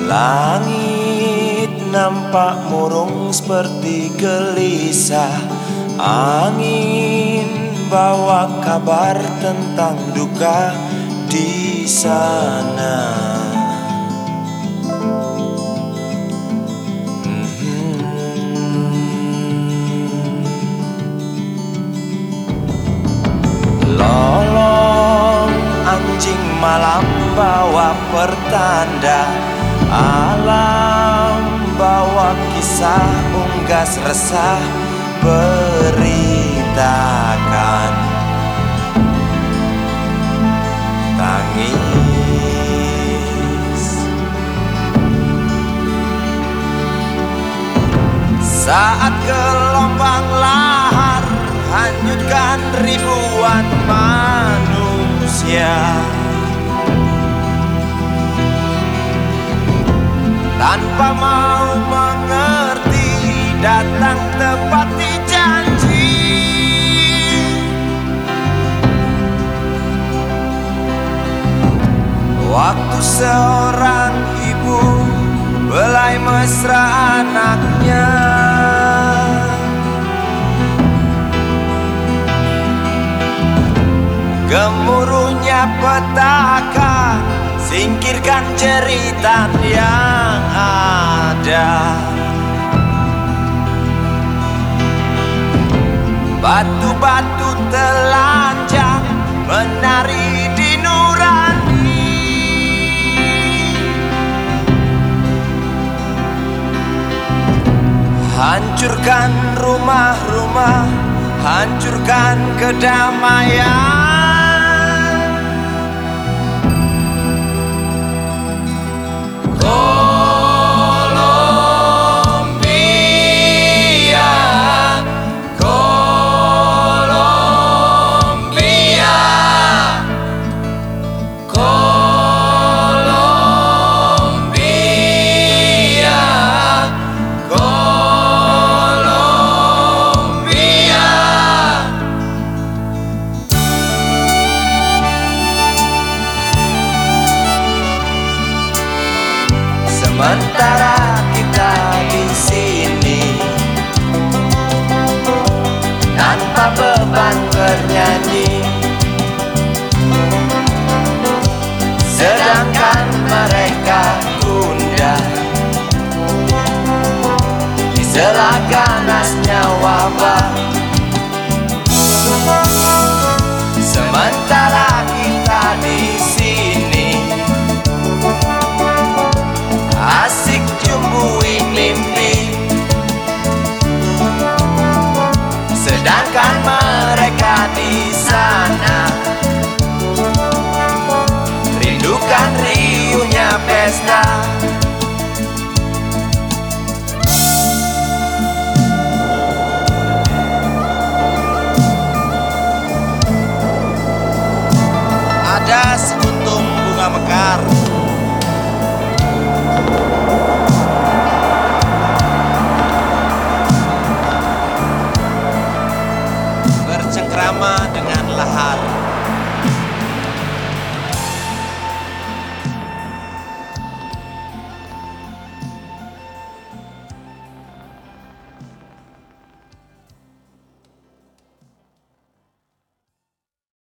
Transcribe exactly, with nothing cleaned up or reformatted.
Langit nampak murung seperti gelisah. Angin bawa kabar tentang duka di sana. Lolong anjing malam bawa pertanda. Alam bawa kisah unggas resah beritakan tangis saat gelombang lahar hanyutkan ribuan manusia. Tanpa mau mengerti datang tepati janji. Waktu seorang ibu belai mesra anaknya. Gemuruhnya petaka, singkirkan jeritan yang ada. Batu-batu telanjang menari di nurani. Hancurkan rumah-rumah, hancurkan kedamaian. Sementara kita di sini tanpa beban bernyanyi, sedangkan mereka gundah di sela ganasnya wabah. Sementara kita di sini asik jumbuin mimpi, sedangkan mereka di sana rindukan riuhnya pesta.